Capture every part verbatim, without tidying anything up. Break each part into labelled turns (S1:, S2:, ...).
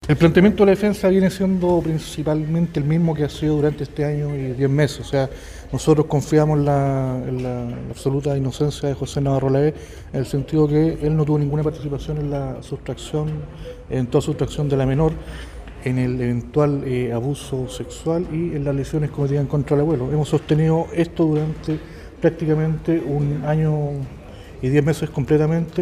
S1: El planteamiento de la defensa viene siendo principalmente el mismo que ha sido durante este año y diez meses. O sea, nosotros confiamos en la, en la, en la absoluta inocencia de José Navarro Lavé, en el sentido que él no tuvo ninguna participación en la sustracción, en toda sustracción de la menor, en el eventual eh, abuso sexual y en las lesiones cometidas en contra del abuelo. Hemos sostenido esto durante prácticamente un año y diez meses completamente.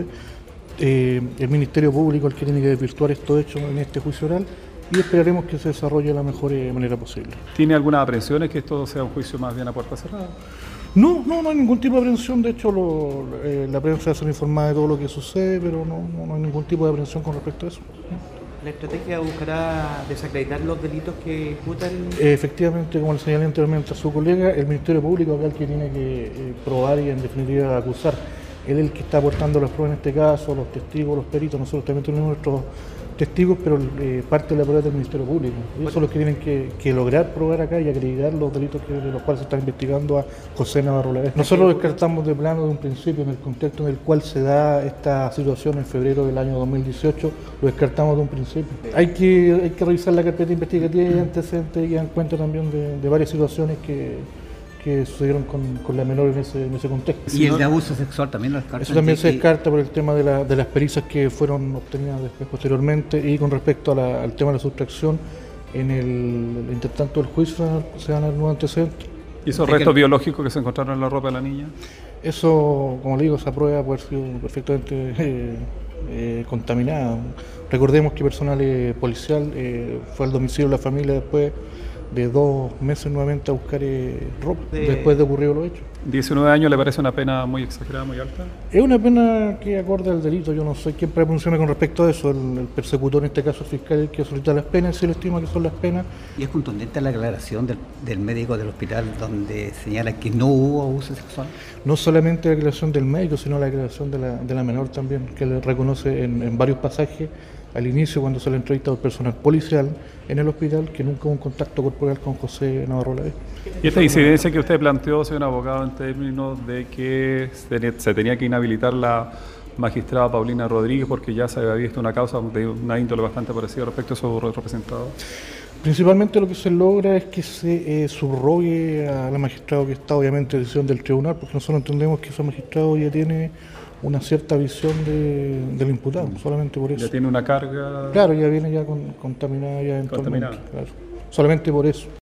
S1: Eh, el Ministerio Público el que tiene que desvirtuar esto hecho en este juicio oral y esperaremos que se desarrolle de la mejor eh, manera posible.
S2: ¿Tiene alguna aprensión? ¿Es que esto sea un juicio más bien a puerta cerrada?
S1: No, no, no hay ningún tipo de aprensión. De hecho, lo, eh, la prensa se informada de todo lo que sucede, pero no, no, no hay ningún tipo de aprensión con respecto a eso.
S3: ¿La estrategia buscará desacreditar los delitos que imputan?
S1: Eh, efectivamente, como le señalé anteriormente a su colega, el Ministerio Público acá el que tiene que eh, probar y en definitiva acusar. Él es el que está aportando las pruebas en este caso, los testigos, los peritos. Nosotros también tenemos nuestros testigos, pero eh, parte de la prueba es del Ministerio Público. Ellos son los que tienen que, que lograr probar acá y acreditar los delitos que, de los cuales se están investigando a José Navarro Lavé. Nosotros descartamos de plano de un principio, en el contexto en el cual se da esta situación en febrero del año dos mil dieciocho, lo descartamos de un principio. Hay que, hay que revisar la carpeta investigativa y antecedentes y dan cuenta también de, de varias situaciones que que sucedieron con, con la menor en ese, en ese contexto.
S4: ¿Y el de abuso sexual también lo descarta?
S1: Eso también se descarta por el tema de, la, de las pericias que fueron obtenidas después posteriormente y con respecto a la, al tema de la sustracción, en el intertanto del juicio se dan nuevos antecedentes.
S2: ¿Y esos restos biológicos que se encontraron en la ropa de la niña?
S1: Eso, como le digo, esa prueba puede haber sido perfectamente eh, eh, contaminada. Recordemos que personal eh, policial eh, fue al domicilio de la familia después de dos meses nuevamente a buscar eh, ropa, de... después de ocurrido los hechos.
S2: ¿diecinueve años le parece una pena muy exagerada, muy alta?
S1: Es una pena que acorde al delito. Yo no soy quien para pronunciarme con respecto a eso. El, el persecutor, en este caso el fiscal, el que solicita las penas, si él estima que son las penas.
S4: ¿Y es contundente la aclaración del, del médico del hospital donde señala que no hubo abuso sexual?
S1: No solamente la declaración del médico, sino la declaración de la, de la menor también, que le reconoce en, en varios pasajes al inicio, cuando se le entrevista al personal policial en el hospital, que nunca hubo un contacto corporal con José Navarro Lavé.
S2: ¿Y esta incidencia que usted planteó, señor abogado, en términos de que se tenía que inhabilitar la magistrada Paulina Rodríguez porque ya se había visto una causa de una índole bastante parecida respecto a su representado?
S1: Principalmente lo que se logra es que se eh, subrogue a la magistrada que está obviamente en decisión del tribunal, porque nosotros entendemos que ese magistrado ya tiene una cierta visión de, del imputado, solamente por eso.
S2: ¿Ya tiene una carga?
S1: Claro, ya viene ya con, contaminada ya eventualmente. Claro. Solamente por eso.